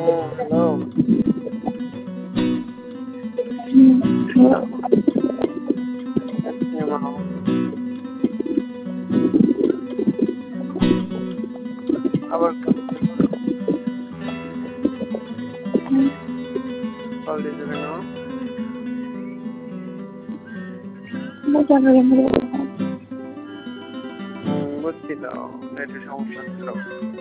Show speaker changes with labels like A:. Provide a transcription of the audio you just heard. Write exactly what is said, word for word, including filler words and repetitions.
A: Hello.
B: হুম, hello.
A: আবার
B: হুম।
A: Call দিছো কেন? হুম, বুঝছি তো নেটের সমস্যা ছিল।